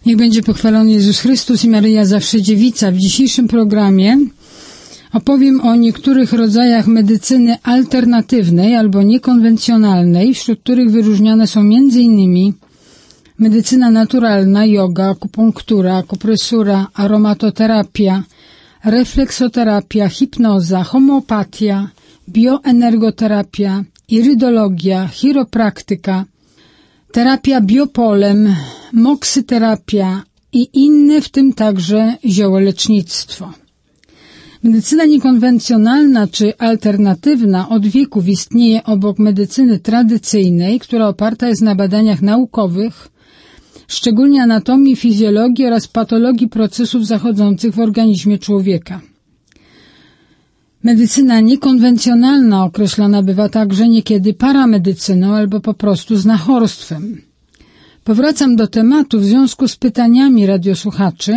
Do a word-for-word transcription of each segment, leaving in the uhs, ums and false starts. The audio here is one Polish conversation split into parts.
Niech będzie pochwalony Jezus Chrystus i Maryja Zawsze Dziewica. W dzisiejszym programie opowiem o niektórych rodzajach medycyny alternatywnej albo niekonwencjonalnej, wśród których wyróżniane są między innymi medycyna naturalna, joga, akupunktura, akupresura, aromatoterapia, refleksoterapia, hipnoza, homeopatia, bioenergoterapia, irydologia, chiropraktyka, terapia biopolem, moksyterapia i inne, w tym także ziołolecznictwo. Medycyna niekonwencjonalna czy alternatywna od wieków istnieje obok medycyny tradycyjnej, która oparta jest na badaniach naukowych, szczególnie anatomii, fizjologii oraz patologii procesów zachodzących w organizmie człowieka. Medycyna niekonwencjonalna określana bywa także niekiedy paramedycyną albo po prostu znachorstwem. Powracam do tematu w związku z pytaniami radiosłuchaczy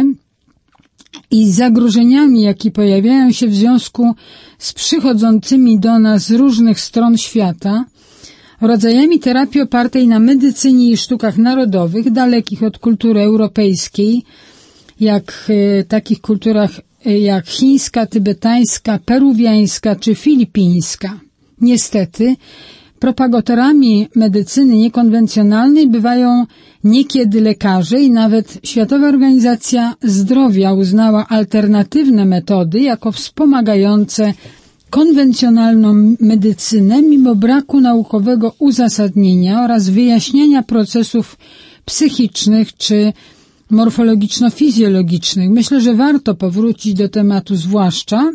i zagrożeniami, jakie pojawiają się w związku z przychodzącymi do nas z różnych stron świata rodzajami terapii opartej na medycynie i sztukach narodowych, dalekich od kultury europejskiej, jak e, takich kulturach jak chińska, tybetańska, peruwiańska czy filipińska. Niestety, propagatorami medycyny niekonwencjonalnej bywają niekiedy lekarze i nawet Światowa Organizacja Zdrowia uznała alternatywne metody jako wspomagające konwencjonalną medycynę mimo braku naukowego uzasadnienia oraz wyjaśnienia procesów psychicznych czy morfologiczno-fizjologicznych. Myślę, że warto powrócić do tematu, zwłaszcza,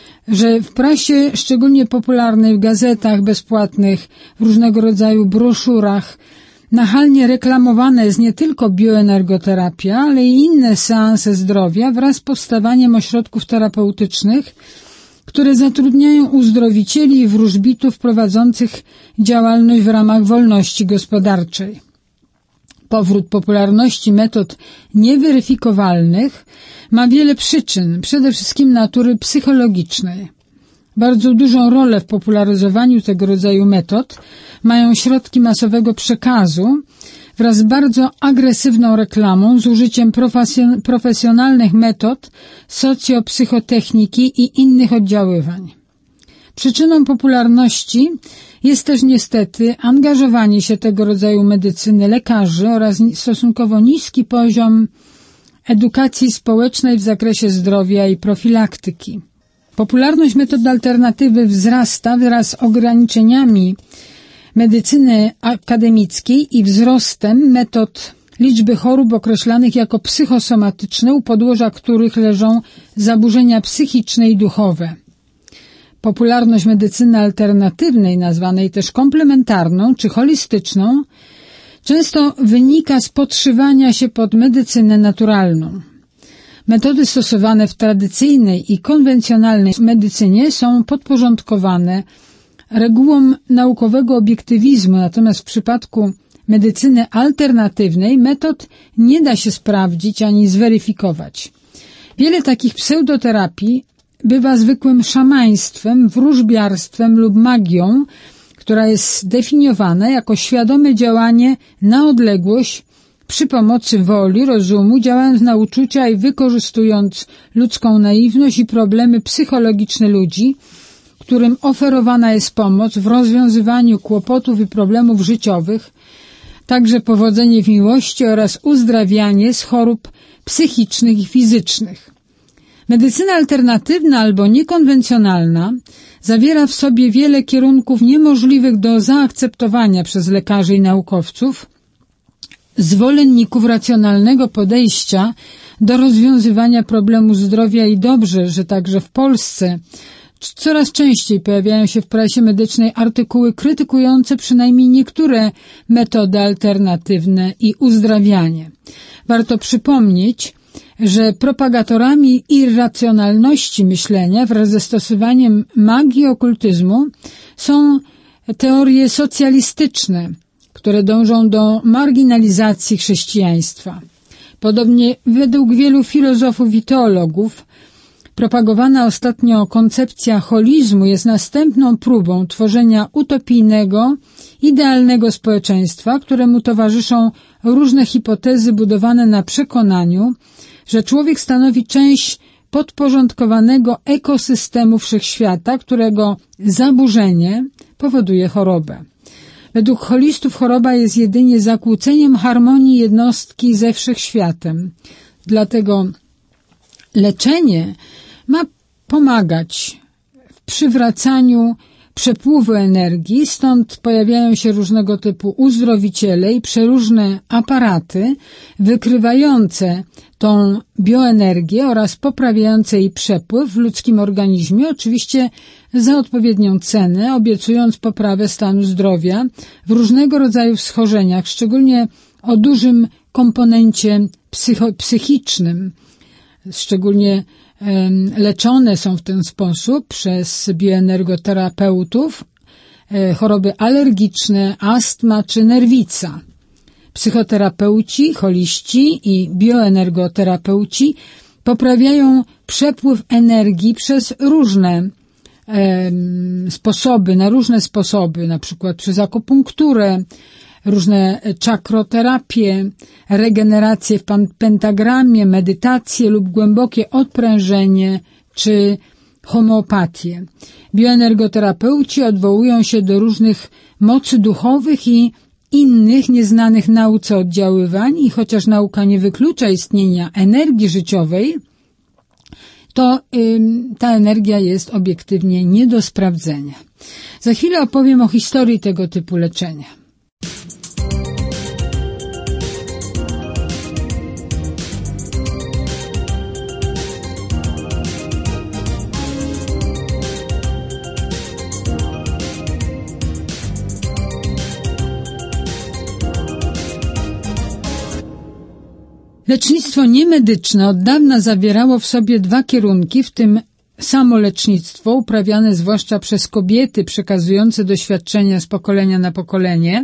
że w prasie, szczególnie popularnej, w gazetach bezpłatnych, w różnego rodzaju broszurach, nachalnie reklamowana jest nie tylko bioenergoterapia, ale i inne seanse zdrowia wraz z powstawaniem ośrodków terapeutycznych, które zatrudniają uzdrowicieli i wróżbitów prowadzących działalność w ramach wolności gospodarczej. Powrót popularności metod nieweryfikowalnych ma wiele przyczyn, przede wszystkim natury psychologicznej. Bardzo dużą rolę w popularyzowaniu tego rodzaju metod mają środki masowego przekazu wraz z bardzo agresywną reklamą z użyciem profesjonalnych metod socjopsychotechniki i innych oddziaływań. Przyczyną popularności jest też niestety angażowanie się tego rodzaju medycyny lekarzy oraz stosunkowo niski poziom edukacji społecznej w zakresie zdrowia i profilaktyki. Popularność metod alternatywy wzrasta wraz z ograniczeniami medycyny akademickiej i wzrostem metod liczby chorób określanych jako psychosomatyczne, u podłoża których leżą zaburzenia psychiczne i duchowe. Popularność medycyny alternatywnej, nazwanej też komplementarną czy holistyczną, często wynika z podszywania się pod medycynę naturalną. Metody stosowane w tradycyjnej i konwencjonalnej medycynie są podporządkowane regułom naukowego obiektywizmu, natomiast w przypadku medycyny alternatywnej metod nie da się sprawdzić ani zweryfikować. Wiele takich pseudoterapii bywa zwykłym szamaństwem, wróżbiarstwem lub magią, która jest zdefiniowana jako świadome działanie na odległość przy pomocy woli, rozumu, działając na uczucia i wykorzystując ludzką naiwność i problemy psychologiczne ludzi, którym oferowana jest pomoc w rozwiązywaniu kłopotów i problemów życiowych, także powodzenie w miłości oraz uzdrawianie z chorób psychicznych i fizycznych. Medycyna alternatywna albo niekonwencjonalna zawiera w sobie wiele kierunków niemożliwych do zaakceptowania przez lekarzy i naukowców, zwolenników racjonalnego podejścia do rozwiązywania problemu zdrowia i dobrze, że także w Polsce coraz częściej pojawiają się w prasie medycznej artykuły krytykujące przynajmniej niektóre metody alternatywne i uzdrawianie. Warto przypomnieć, że propagatorami irracjonalności myślenia wraz ze stosowaniem magii i okultyzmu są teorie socjalistyczne, które dążą do marginalizacji chrześcijaństwa. Podobnie według wielu filozofów i teologów propagowana ostatnio koncepcja holizmu jest następną próbą tworzenia utopijnego, idealnego społeczeństwa, któremu towarzyszą różne hipotezy budowane na przekonaniu, że człowiek stanowi część podporządkowanego ekosystemu wszechświata, którego zaburzenie powoduje chorobę. Według holistów choroba jest jedynie zakłóceniem harmonii jednostki ze wszechświatem. Dlatego leczenie ma pomagać w przywracaniu przepływu energii, stąd pojawiają się różnego typu uzdrowiciele i przeróżne aparaty wykrywające tą bioenergię oraz poprawiające jej przepływ w ludzkim organizmie, oczywiście za odpowiednią cenę, obiecując poprawę stanu zdrowia w różnego rodzaju schorzeniach, szczególnie o dużym komponencie psycho- psychicznym. Szczególnie um, leczone są w ten sposób przez bioenergoterapeutów e, choroby alergiczne, astma czy nerwica. Psychoterapeuci, holiści i bioenergoterapeuci poprawiają przepływ energii przez różne e, sposoby, na różne sposoby, na przykład przez akupunkturę, różne czakroterapie, regenerację w pentagramie, medytację lub głębokie odprężenie czy homeopatię. Bioenergoterapeuci odwołują się do różnych mocy duchowych i innych nieznanych nauce oddziaływań i chociaż nauka nie wyklucza istnienia energii życiowej, to ym, ta energia jest obiektywnie nie do sprawdzenia. Za chwilę opowiem o historii tego typu leczenia. Lecznictwo niemedyczne od dawna zawierało w sobie dwa kierunki, w tym samo lecznictwo uprawiane zwłaszcza przez kobiety przekazujące doświadczenia z pokolenia na pokolenie,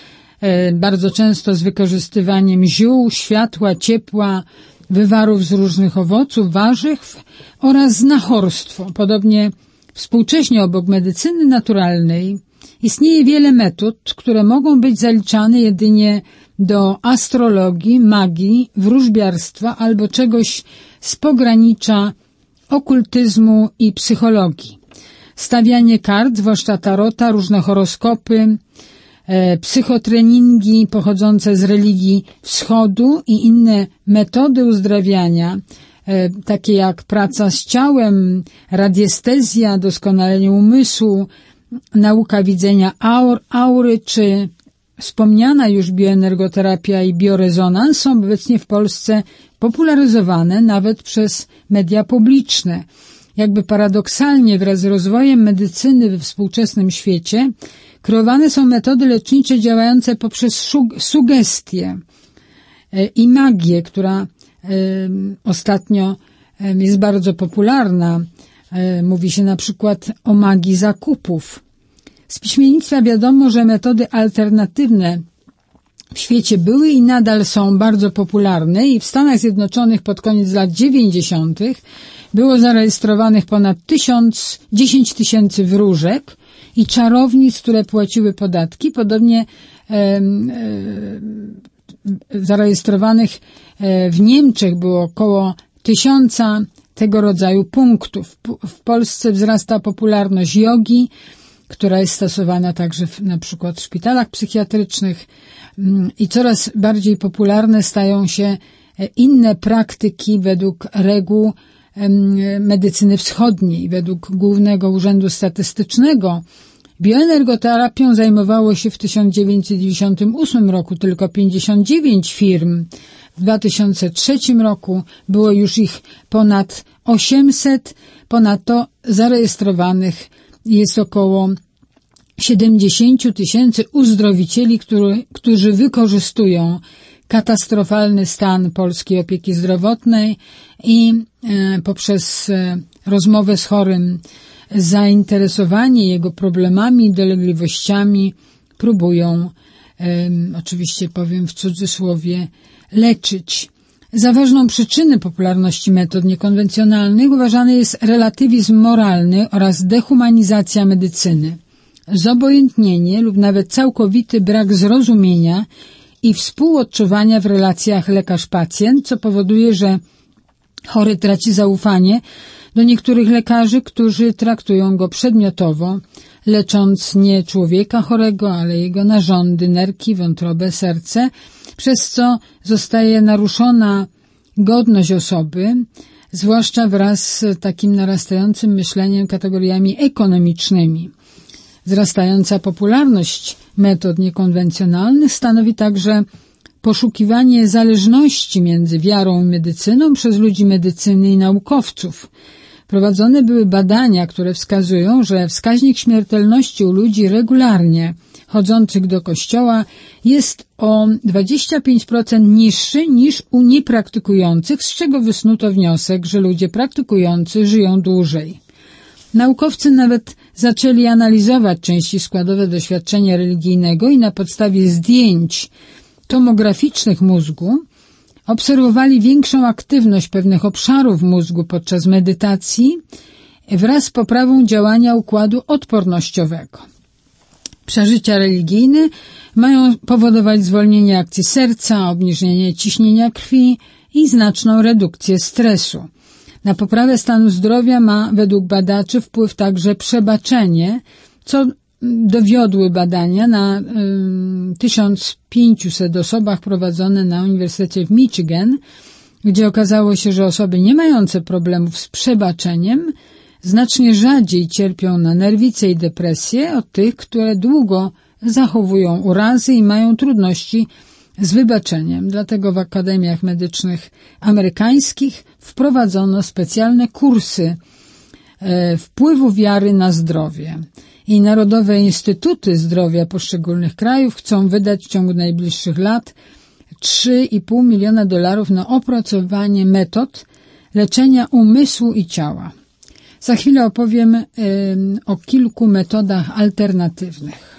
bardzo często z wykorzystywaniem ziół, światła, ciepła, wywarów z różnych owoców, warzyw oraz znachorstwo. Podobnie współcześnie obok medycyny naturalnej istnieje wiele metod, które mogą być zaliczane jedynie do astrologii, magii, wróżbiarstwa albo czegoś z pogranicza okultyzmu i psychologii. Stawianie kart, zwłaszcza tarota, różne horoskopy, e, psychotreningi pochodzące z religii wschodu i inne metody uzdrawiania, e, takie jak praca z ciałem, radiestezja, doskonalenie umysłu, nauka widzenia aur, aury czy wspomniana już bioenergoterapia i biorezonans są obecnie w Polsce popularyzowane nawet przez media publiczne. Jakby paradoksalnie wraz z rozwojem medycyny we współczesnym świecie kreowane są metody lecznicze działające poprzez sugestie i magię, która y, ostatnio y, jest bardzo popularna. Y, mówi się na przykład o magii zakupów. Z piśmiennictwa wiadomo, że metody alternatywne w świecie były i nadal są bardzo popularne i w Stanach Zjednoczonych pod koniec lat dziewięćdziesiątych było zarejestrowanych ponad tysiąc, dziesięć tysięcy wróżek i czarownic, które płaciły podatki. Podobnie e, e, zarejestrowanych e, w Niemczech było około tysiąca tego rodzaju punktów. W Polsce wzrasta popularność jogi, która jest stosowana także w, na przykład w szpitalach psychiatrycznych i coraz bardziej popularne stają się inne praktyki według reguł medycyny wschodniej. Według Głównego Urzędu Statystycznego bioenergoterapią zajmowało się w tysiąc dziewięćset dziewięćdziesiątym ósmym roku tylko pięćdziesiąt dziewięć firm. W dwa tysiące trzecim roku było już ich ponad osiemset, ponadto zarejestrowanych jest około siedemdziesiąt tysięcy uzdrowicieli, który, którzy wykorzystują katastrofalny stan polskiej opieki zdrowotnej i e, poprzez e, rozmowę z chorym, zainteresowanie jego problemami, dolegliwościami próbują, e, oczywiście powiem w cudzysłowie, leczyć. Za ważną przyczynę popularności metod niekonwencjonalnych uważany jest relatywizm moralny oraz dehumanizacja medycyny. Zobojętnienie lub nawet całkowity brak zrozumienia i współodczuwania w relacjach lekarz-pacjent, co powoduje, że chory traci zaufanie do niektórych lekarzy, którzy traktują go przedmiotowo, lecząc nie człowieka chorego, ale jego narządy, nerki, wątrobę, serce, przez co zostaje naruszona godność osoby, zwłaszcza wraz z takim narastającym myśleniem kategoriami ekonomicznymi. Wzrastająca popularność metod niekonwencjonalnych stanowi także poszukiwanie zależności między wiarą i medycyną przez ludzi medycyny i naukowców. Prowadzone były badania, które wskazują, że wskaźnik śmiertelności u ludzi regularnie chodzących do kościoła jest o dwadzieścia pięć procent niższy niż u niepraktykujących, z czego wysnuto wniosek, że ludzie praktykujący żyją dłużej. Naukowcy nawet zaczęli analizować części składowe doświadczenia religijnego i na podstawie zdjęć tomograficznych mózgu obserwowali większą aktywność pewnych obszarów mózgu podczas medytacji wraz z poprawą działania układu odpornościowego. Przeżycia religijne mają powodować zwolnienie akcji serca, obniżenie ciśnienia krwi i znaczną redukcję stresu. Na poprawę stanu zdrowia ma według badaczy wpływ także przebaczenie, co dowiodły badania na y, tysiąc pięćset osobach prowadzone na Uniwersytecie w Michigan, gdzie okazało się, że osoby nie mające problemów z przebaczeniem znacznie rzadziej cierpią na nerwice i depresję od tych, które długo zachowują urazy i mają trudności z wybaczeniem. Dlatego w akademiach medycznych amerykańskich wprowadzono specjalne kursy e, wpływu wiary na zdrowie. I Narodowe Instytuty Zdrowia poszczególnych krajów chcą wydać w ciągu najbliższych lat trzy i pół miliona dolarów na opracowanie metod leczenia umysłu i ciała. Za chwilę opowiem y, o kilku metodach alternatywnych.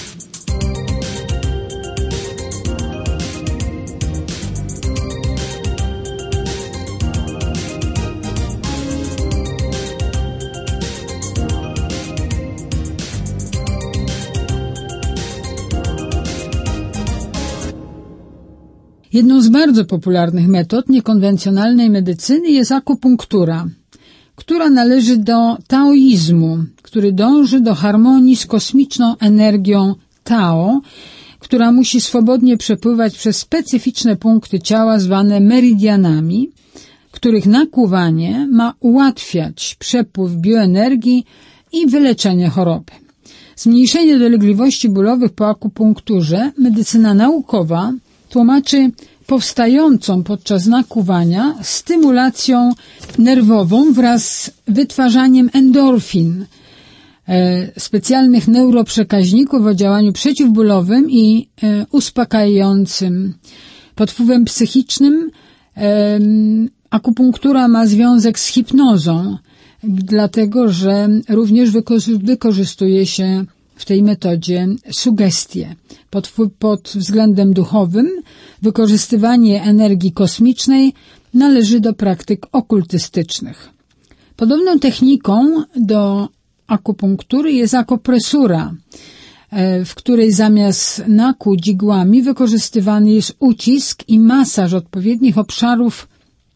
Jedną z bardzo popularnych metod niekonwencjonalnej medycyny jest akupunktura, która należy do taoizmu, który dąży do harmonii z kosmiczną energią Tao, która musi swobodnie przepływać przez specyficzne punkty ciała zwane meridianami, których nakłuwanie ma ułatwiać przepływ bioenergii i wyleczenie choroby. Zmniejszenie dolegliwości bólowych po akupunkturze medycyna naukowa tłumaczy powstającą podczas nakłuwania stymulacją nerwową wraz z wytwarzaniem endorfin, e, specjalnych neuroprzekaźników o działaniu przeciwbólowym i e, uspokajającym. Pod wpływem psychicznym e, akupunktura ma związek z hipnozą, dlatego że również wykorzystuje się w tej metodzie sugestie. Pod, pod względem duchowym wykorzystywanie energii kosmicznej należy do praktyk okultystycznych. Podobną techniką do akupunktury jest akupresura, w której zamiast nakłuć igłami wykorzystywany jest ucisk i masaż odpowiednich obszarów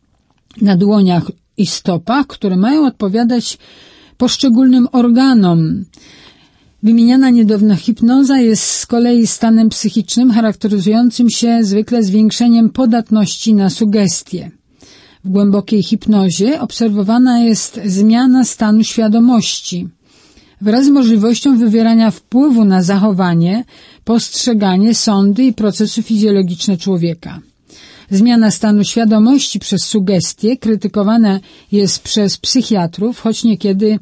na dłoniach i stopach, które mają odpowiadać poszczególnym organom. Wymieniana niedawno hipnoza jest z kolei stanem psychicznym charakteryzującym się zwykle zwiększeniem podatności na sugestie. W głębokiej hipnozie obserwowana jest zmiana stanu świadomości wraz z możliwością wywierania wpływu na zachowanie, postrzeganie, sądy i procesy fizjologiczne człowieka. Zmiana stanu świadomości przez sugestie krytykowana jest przez psychiatrów, choć niekiedy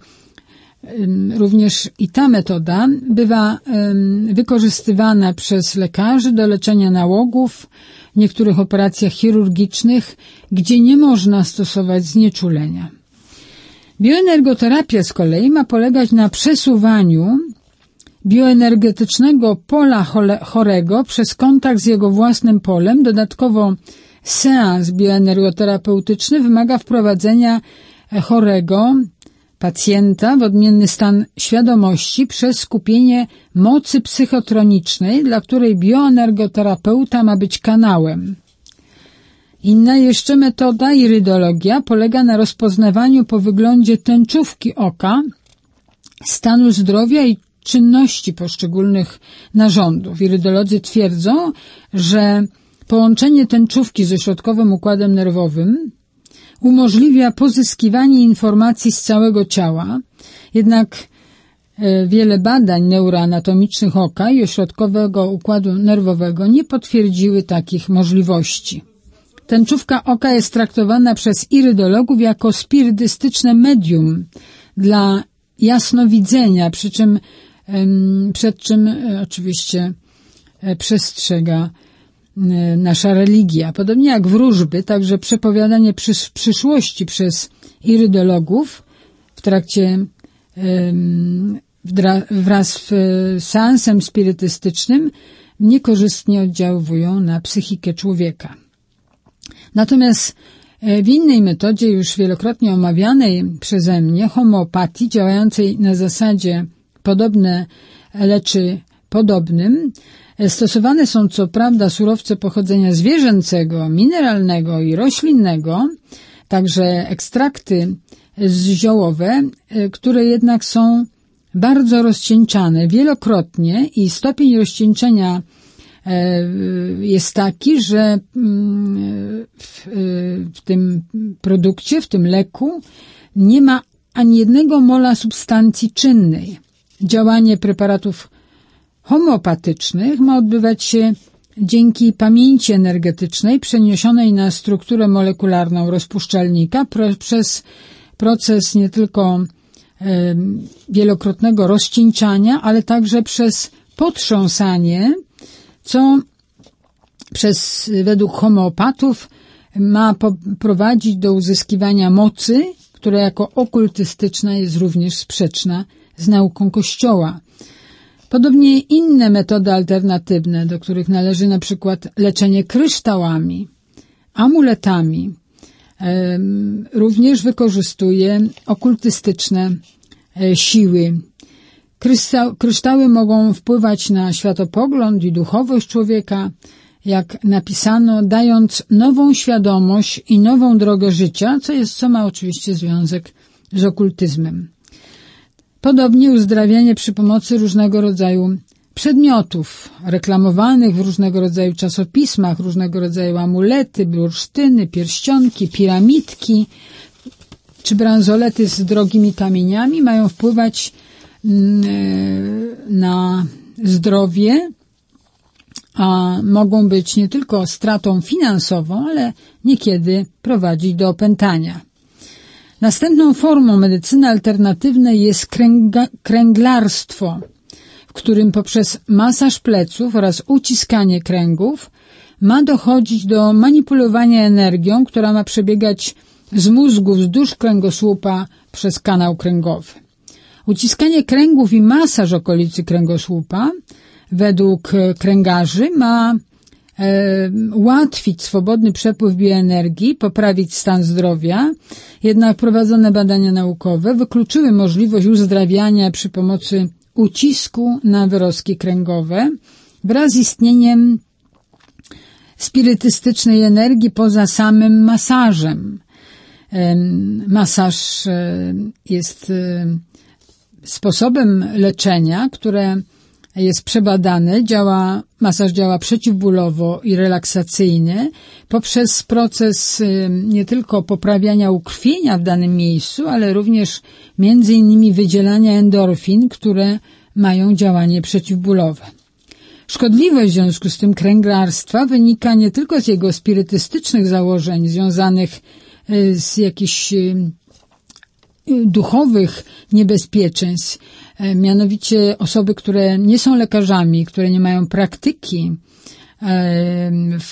również i ta metoda bywa wykorzystywana przez lekarzy do leczenia nałogów, w niektórych operacjach chirurgicznych, gdzie nie można stosować znieczulenia. Bioenergoterapia z kolei ma polegać na przesuwaniu bioenergetycznego pola chorego przez kontakt z jego własnym polem. Dodatkowo seans bioenergoterapeutyczny wymaga wprowadzenia chorego pacjenta w odmienny stan świadomości przez skupienie mocy psychotronicznej, dla której bioenergoterapeuta ma być kanałem. Inna jeszcze metoda, irydologia, polega na rozpoznawaniu po wyglądzie tęczówki oka stanu zdrowia i czynności poszczególnych narządów. Irydolodzy twierdzą, że połączenie tęczówki ze środkowym układem nerwowym umożliwia pozyskiwanie informacji z całego ciała, jednak wiele badań neuroanatomicznych oka i ośrodkowego układu nerwowego nie potwierdziły takich możliwości. Tęczówka oka jest traktowana przez irydologów jako spirytystyczne medium dla jasnowidzenia, przy czym, przed czym oczywiście przestrzega nasza religia. Podobnie jak wróżby, także przepowiadanie przysz- przyszłości przez irydologów w trakcie wdra- wraz z seansem spirytystycznym niekorzystnie oddziaływują na psychikę człowieka. Natomiast w innej metodzie, już wielokrotnie omawianej przeze mnie, homeopatii, działającej na zasadzie podobne leczy podobnym, stosowane są co prawda surowce pochodzenia zwierzęcego, mineralnego i roślinnego, także ekstrakty ziołowe, które jednak są bardzo rozcieńczane wielokrotnie i stopień rozcieńczenia jest taki, że w, w tym produkcie, w tym leku nie ma ani jednego mola substancji czynnej. Działanie preparatów homeopatycznych ma odbywać się dzięki pamięci energetycznej przeniesionej na strukturę molekularną rozpuszczalnika pro, przez proces nie tylko e, wielokrotnego rozcieńczania, ale także przez potrząsanie, co przez, według homeopatów ma prowadzić do uzyskiwania mocy, która jako okultystyczna jest również sprzeczna z nauką Kościoła. Podobnie inne metody alternatywne, do których należy na przykład leczenie kryształami, amuletami, również wykorzystuje okultystyczne siły. Kryształ, kryształy mogą wpływać na światopogląd i duchowość człowieka, jak napisano, dając nową świadomość i nową drogę życia, co jest, co ma oczywiście związek z okultyzmem. Podobnie uzdrawianie przy pomocy różnego rodzaju przedmiotów reklamowanych w różnego rodzaju czasopismach, różnego rodzaju amulety, bursztyny, pierścionki, piramidki czy bransolety z drogimi kamieniami mają wpływać na zdrowie, a mogą być nie tylko stratą finansową, ale niekiedy prowadzić do opętania. Następną formą medycyny alternatywnej jest kręga, kręglarstwo, w którym poprzez masaż pleców oraz uciskanie kręgów ma dochodzić do manipulowania energią, która ma przebiegać z mózgu wzdłuż kręgosłupa przez kanał kręgowy. Uciskanie kręgów i masaż okolicy kręgosłupa według kręgarzy ma e, ułatwić swobodny przepływ bioenergii, poprawić stan zdrowia, jednak prowadzone badania naukowe wykluczyły możliwość uzdrawiania przy pomocy ucisku na wyrostki kręgowe wraz z istnieniem spirytystycznej energii poza samym masażem. E, masaż e, jest e, sposobem leczenia, które jest przebadane, działa, masaż działa przeciwbólowo i relaksacyjnie poprzez proces nie tylko poprawiania ukrwienia w danym miejscu, ale również między innymi wydzielania endorfin, które mają działanie przeciwbólowe. Szkodliwość w związku z tym kręglarstwa wynika nie tylko z jego spirytystycznych założeń związanych z jakichś duchowych niebezpieczeństw, mianowicie osoby, które nie są lekarzami, które nie mają praktyki w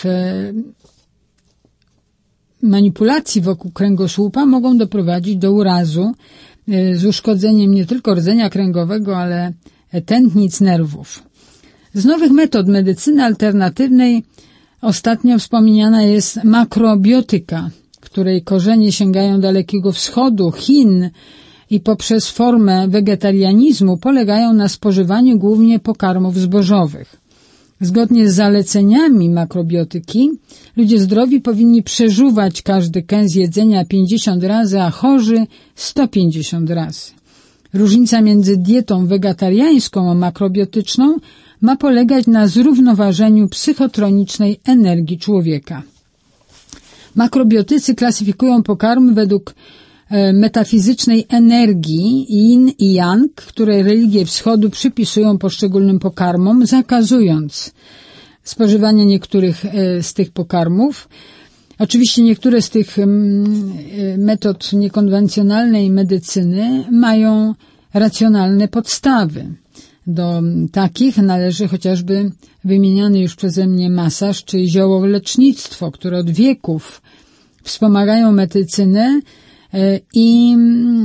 manipulacji wokół kręgosłupa, mogą doprowadzić do urazu z uszkodzeniem nie tylko rdzenia kręgowego, ale tętnic nerwów. Z nowych metod medycyny alternatywnej ostatnio wspomniana jest makrobiotyka, której korzenie sięgają Dalekiego Wschodu, Chin, i poprzez formę wegetarianizmu polegają na spożywaniu głównie pokarmów zbożowych. Zgodnie z zaleceniami makrobiotyki, ludzie zdrowi powinni przeżuwać każdy kęs jedzenia pięćdziesiąt razy, a chorzy sto pięćdziesiąt razy. Różnica między dietą wegetariańską a makrobiotyczną ma polegać na zrównoważeniu psychotronicznej energii człowieka. Makrobiotycy klasyfikują pokarmy według e, metafizycznej energii yin i yang, które religie wschodu przypisują poszczególnym pokarmom, zakazując spożywania niektórych e, z tych pokarmów. Oczywiście niektóre z tych e, metod niekonwencjonalnej medycyny mają racjonalne podstawy. Do takich należy chociażby wymieniany już przeze mnie masaż czy ziołolecznictwo, które od wieków wspomagają medycynę i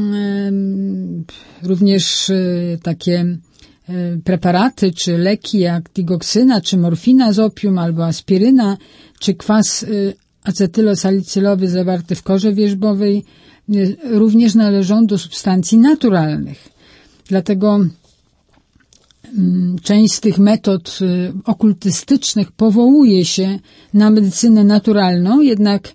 również takie preparaty czy leki jak digoksyna czy morfina z opium albo aspiryna czy kwas acetylosalicylowy zawarty w korze wierzbowej również należą do substancji naturalnych. Dlatego część z tych metod okultystycznych powołuje się na medycynę naturalną, jednak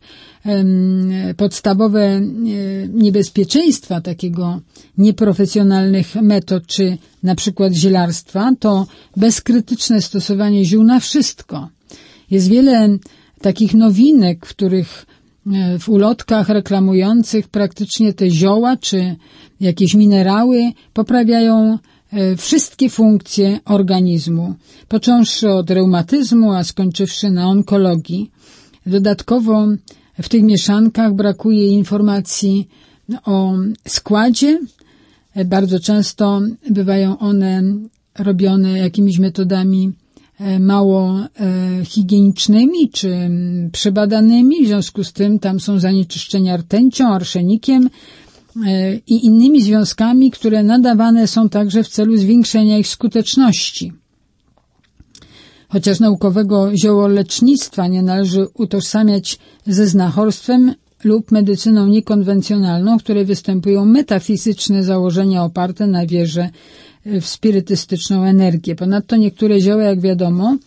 podstawowe niebezpieczeństwa takiego nieprofesjonalnych metod, czy na przykład zielarstwa, to bezkrytyczne stosowanie ziół na wszystko. Jest wiele takich nowinek, w których w ulotkach reklamujących praktycznie te zioła, czy jakieś minerały poprawiają wszystkie funkcje organizmu, począwszy od reumatyzmu, a skończywszy na onkologii. Dodatkowo w tych mieszankach brakuje informacji o składzie. Bardzo często bywają one robione jakimiś metodami mało higienicznymi czy przebadanymi, w związku z tym tam są zanieczyszczenia rtęcią, arszenikiem i innymi związkami, które nadawane są także w celu zwiększenia ich skuteczności. Chociaż naukowego ziołolecznictwa nie należy utożsamiać ze znachorstwem lub medycyną niekonwencjonalną, w której występują metafizyczne założenia oparte na wierze w spirytystyczną energię. Ponadto niektóre zioła, jak wiadomo,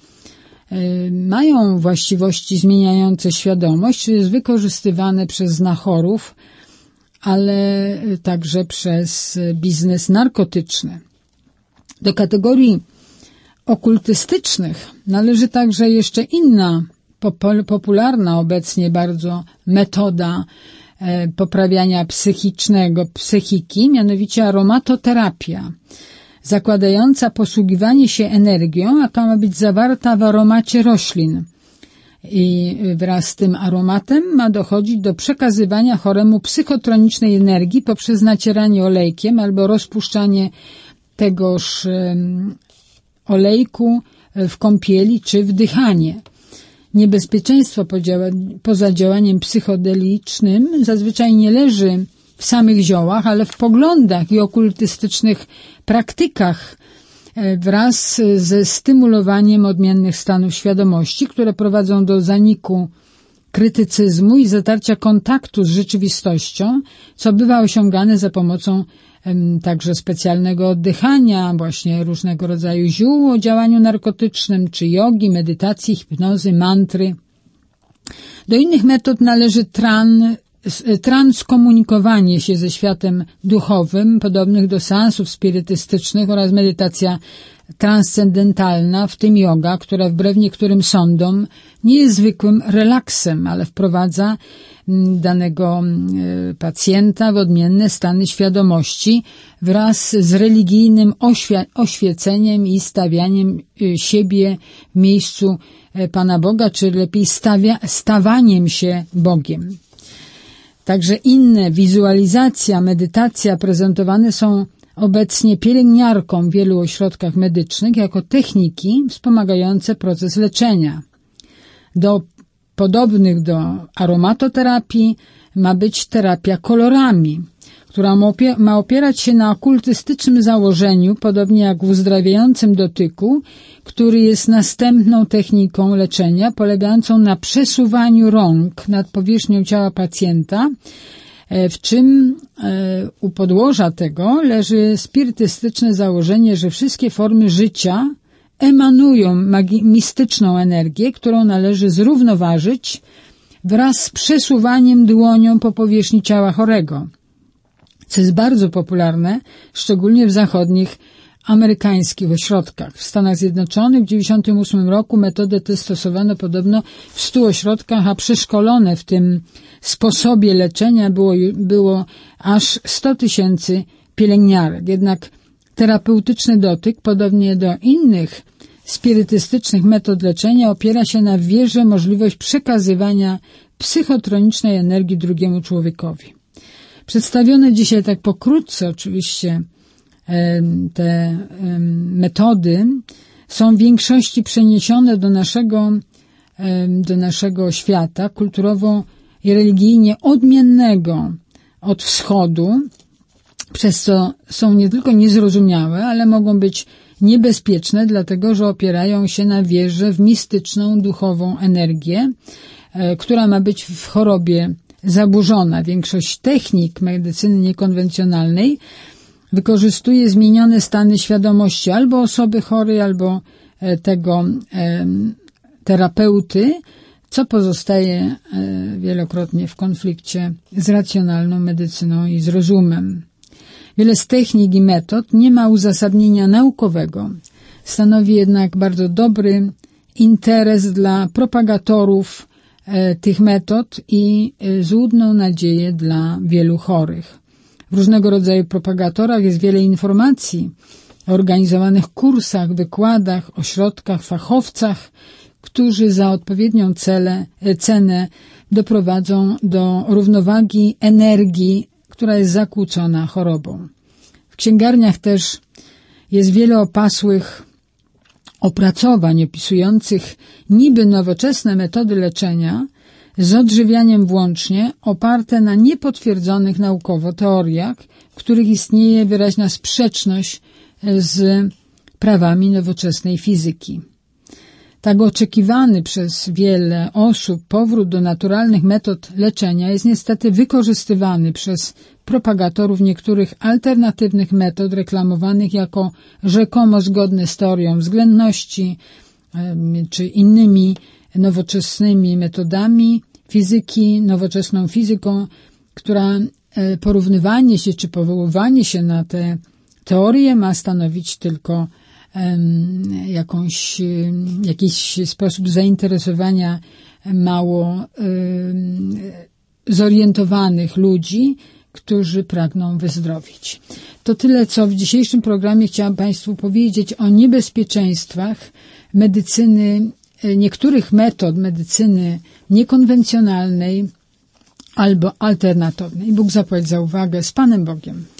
mają właściwości zmieniające świadomość, czy jest wykorzystywane przez znachorów, ale także przez biznes narkotyczny. Do kategorii okultystycznych należy także jeszcze inna, popularna obecnie bardzo metoda poprawiania psychicznego, psychiki, mianowicie aromatoterapia, zakładająca posługiwanie się energią, jaka ma być zawarta w aromacie roślin. I wraz z tym aromatem ma dochodzić do przekazywania choremu psychotronicznej energii poprzez nacieranie olejkiem albo rozpuszczanie tegoż olejku w kąpieli czy wdychanie. Niebezpieczeństwo poza działaniem psychodelicznym zazwyczaj nie leży w samych ziołach, ale w poglądach i okultystycznych praktykach wraz ze stymulowaniem odmiennych stanów świadomości, które prowadzą do zaniku krytycyzmu i zatarcia kontaktu z rzeczywistością, co bywa osiągane za pomocą um, także specjalnego oddychania, właśnie różnego rodzaju ziół o działaniu narkotycznym, czy jogi, medytacji, hipnozy, mantry. Do innych metod należy tran, transkomunikowanie się ze światem duchowym, podobnych do seansów spirytystycznych oraz medytacja transcendentalna, w tym joga, która wbrew niektórym sądom nie jest zwykłym relaksem, ale wprowadza danego pacjenta w odmienne stany świadomości wraz z religijnym oświe- oświeceniem i stawianiem siebie w miejscu Pana Boga, czy lepiej stawia- stawaniem się Bogiem. Także inne wizualizacja, medytacja prezentowane są obecnie pielęgniarkom w wielu ośrodkach medycznych jako techniki wspomagające proces leczenia. Do podobnych do aromatoterapii ma być terapia kolorami, która ma opierać się na okultystycznym założeniu, podobnie jak w uzdrawiającym dotyku, który jest następną techniką leczenia polegającą na przesuwaniu rąk nad powierzchnią ciała pacjenta w czym u podłoża tego leży spirytystyczne założenie, że wszystkie formy życia emanują magi- mistyczną energię, którą należy zrównoważyć wraz z przesuwaniem dłonią po powierzchni ciała chorego, co jest bardzo popularne, szczególnie w zachodnich amerykańskich ośrodkach. W Stanach Zjednoczonych w dziewięćdziesiątym ósmym roku metodę tę stosowano podobno w stu ośrodkach, a przeszkolone w tym sposobie leczenia było, było aż sto tysięcy pielęgniarek. Jednak terapeutyczny dotyk, podobnie do innych spirytystycznych metod leczenia, opiera się na wierze w możliwość przekazywania psychotronicznej energii drugiemu człowiekowi. Przedstawione dzisiaj tak pokrótce oczywiście te metody są w większości przeniesione do naszego, do naszego świata kulturowo i religijnie odmiennego od wschodu, przez co są nie tylko niezrozumiałe, ale mogą być niebezpieczne, dlatego że opierają się na wierze w mistyczną, duchową energię, która ma być w chorobie zaburzona. Większość technik medycyny niekonwencjonalnej wykorzystuje zmienione stany świadomości albo osoby chorej, albo tego e, terapeuty, co pozostaje e, wielokrotnie w konflikcie z racjonalną medycyną i z rozumem. Wiele z technik i metod nie ma uzasadnienia naukowego. Stanowi jednak bardzo dobry interes dla propagatorów e, tych metod i e, złudną nadzieję dla wielu chorych. W różnego rodzaju propagatorach jest wiele informacji o organizowanych kursach, wykładach, ośrodkach, fachowcach, którzy za odpowiednią cele, cenę doprowadzą do równowagi energii, która jest zakłócona chorobą. W księgarniach też jest wiele opasłych opracowań opisujących niby nowoczesne metody leczenia, z odżywianiem włącznie, oparte na niepotwierdzonych naukowo teoriach, w których istnieje wyraźna sprzeczność z prawami nowoczesnej fizyki. Tak oczekiwany przez wiele osób powrót do naturalnych metod leczenia jest niestety wykorzystywany przez propagatorów niektórych alternatywnych metod reklamowanych jako rzekomo zgodne z teorią względności czy innymi nowoczesnymi metodami fizyki, nowoczesną fizyką, która porównywanie się czy powoływanie się na te teorie ma stanowić tylko um, jakąś, jakiś sposób zainteresowania mało um, zorientowanych ludzi, którzy pragną wyzdrowieć. To tyle, co w dzisiejszym programie chciałam Państwu powiedzieć o niebezpieczeństwach medycyny, niektórych metod medycyny niekonwencjonalnej albo alternatywnej. Bóg zapłać za uwagę. Z Panem Bogiem.